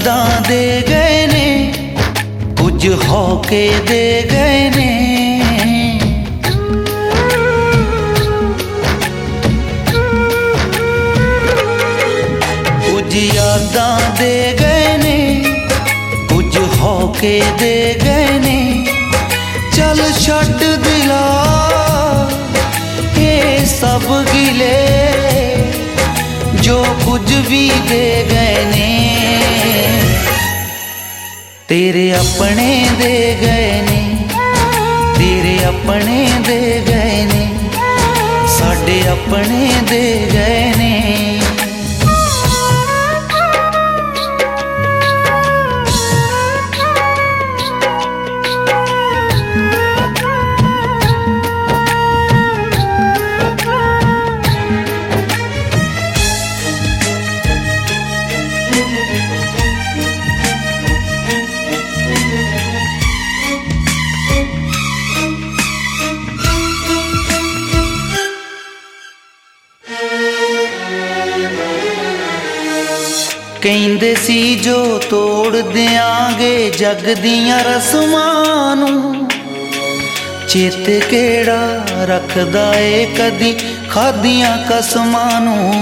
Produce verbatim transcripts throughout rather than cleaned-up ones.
यादां दे गए ने, कुछ होके दे गए ने। कुछ यादां दे गए ने, कुछ होके दे गए ने। चल छड्ड दिला ये सब गिले, जो कुछ भी दे गए ने। तेरे अपने दे गए ने, तेरे अपने दे गए ने, साडे अपने दे गए ने। ਕਹਿੰਦੇ ਸੀ ਜੋ ਤੋੜ ਦਿਆਂਗੇ ਜਗ ਦੀਆਂ ਰਸਮਾਂ ਨੂੰ, ਚੇਤੇ ਕਿਹੜਾ ਰੱਖਦਾ ਏ ਕਦੀ ਖਾਧੀਆਂ ਕਸਮਾਂ ਨੂੰ।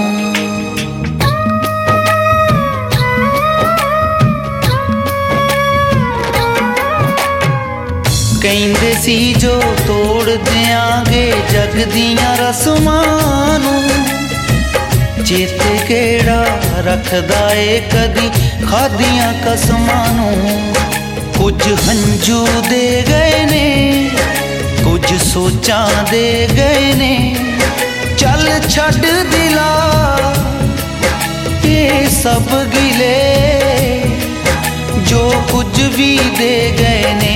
ਕਹਿੰਦੇ ਸੀ ਜੋ ਤੋੜ ਦਿਆਂਗੇ ਜਗ ਦੀਆਂ ਰਸਮਾਂ ਨੂੰ, चेते केड़ा रखदा ए कदी खादियां कसमां नूं। कुछ हंजू दे गए ने, कुछ सोचां दे गए ने। चल छड्ड दिला ये सब गिले, जो कुछ भी दे गए ने।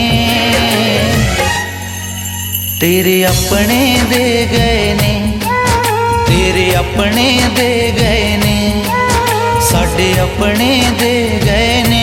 तेरे अपने दे गए ने, तेरे अपने दे गए ने, साडे अपने दे गए ने।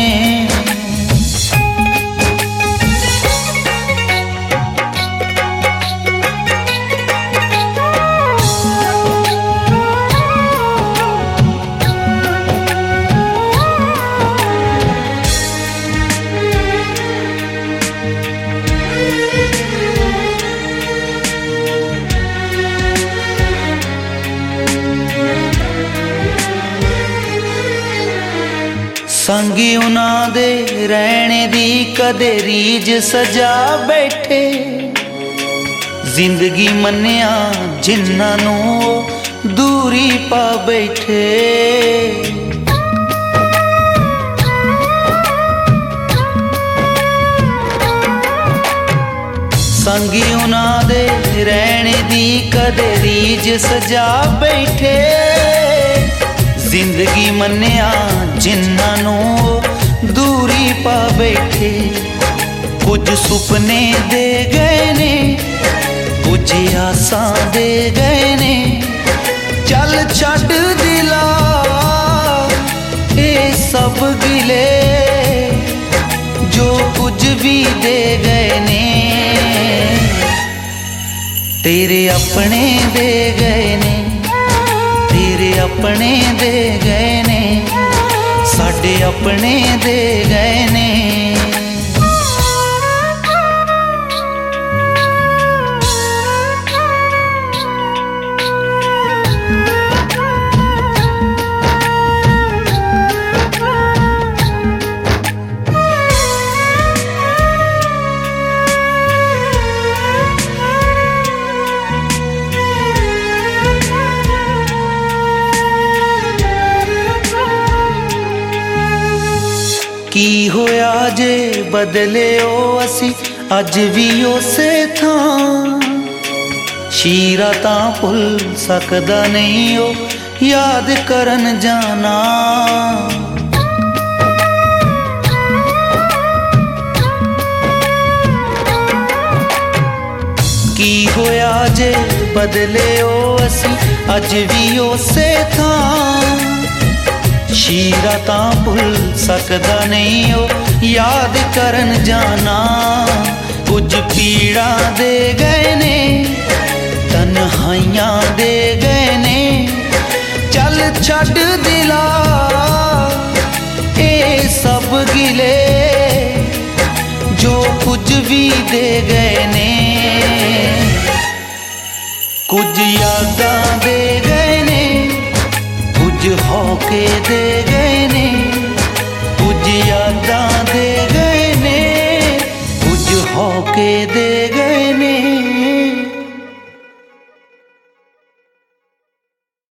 संगी उन्हां दे रहने दी कदे रीज सजा बैठे, जिंदगी मन्निया जिन्हां नूं दूरी पा बैठे। संगी उन्हां दे रहने दी कदे रीज सजा बैठे, जिंदगी मन्निया जिन्हां नूं दूरी पा बैठे। कुछ सुपने दे गए ने, कुछ आसां दे गए ने। चल छड्ड दिला ये सब गिले, जो कुछ भी दे गए ने। तेरे अपने दे गए ने, तेरे अपने दे गए ने, साडे अपने दे गए ने। की होया जे बदले ओ असी अज भी उसे थां, शीरा तां भुल सकदा नहीं ओ याद करन जाना। की होया जे बदले ओ असी अज भी उसे थां, शीरा तां भुल सकदा नहीं ओ याद करन जाना। कुछ पीड़ा दे गए ने, तन्हाइयां दे गए ने। चल छड्ड दिला ये सब कुछ भी दे गए ने, कुछ यादां दे गए ने, कुछ होके दे गए ने, कुछ यादां दे गए ने, कुछ होके दे गए ने।